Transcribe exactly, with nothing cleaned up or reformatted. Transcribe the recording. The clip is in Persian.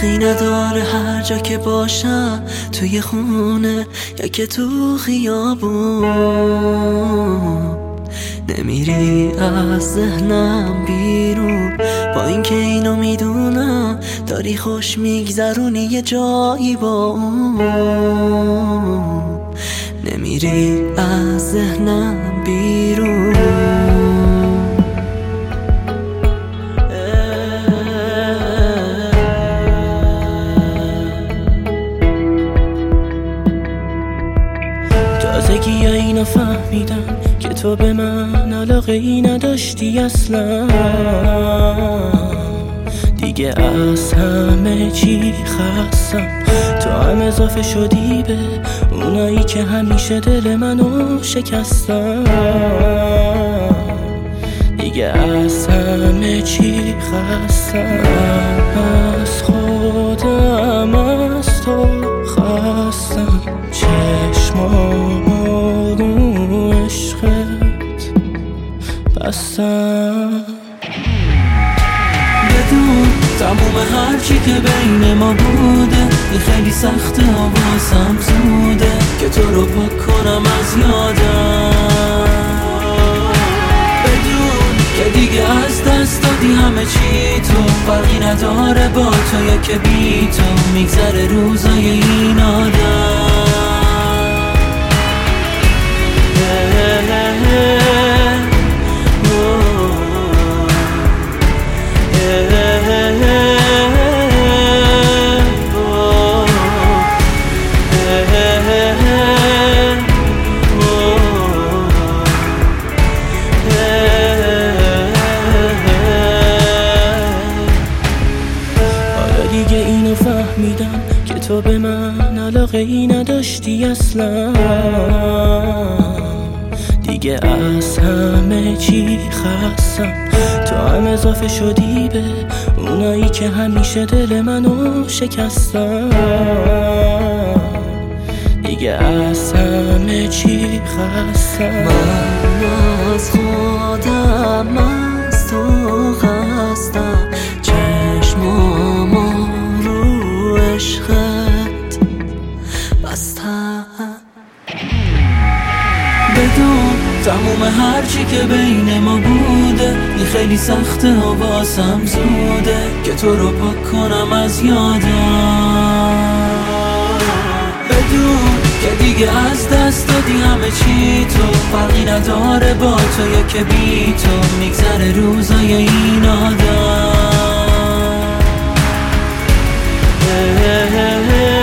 فرقی نداره هر جا که باشم، توی خونه یا که تو خیابون. نمیری از ذهنم بیرون، با اینکه اینو میدونم داری خوش میگذرونی یه جایی با اون. نمیری از ذهنم بیرون. تازگی یا اینو فهمیدم که تو به من علاقه ای نداشتی اصلا. دیگه از همه چی خستم، تو هم اضافه شدی به اونایی که همیشه دل منو شکستن. دیگه از همه چی خستم، از خودم از تو خستم. چشمامو رو عشقت بستم. بدون تموم هرچی که بین ما بوده، این خیلی سخته و واسم زوده که تو رو پاک کنم از یادم. بدون که دیگه از دست دادی همه چی، تو فرقی نداره با تو یا که بی تو میگذره روزای این آدم. دیگه اینو فهمیدم که تو به من علاقه ای نداشتی اصلا. دیگه از همه چی خستم، تو هم اضافه شدی به اونایی که همیشه دل منو شکستن. دیگه از همه چی خستم، من از خودم از تو خستم. چشمامو رو عشقت بستم. بدون تموم هرچی که بین ما بوده، این خیلی سخته و واسم زوده که تو رو پاک کنم از یادم. بدون که دیگه از دست دادی همه چی، تو فرقی نداره با تو یا که بی تو میگذره روزای این آدم.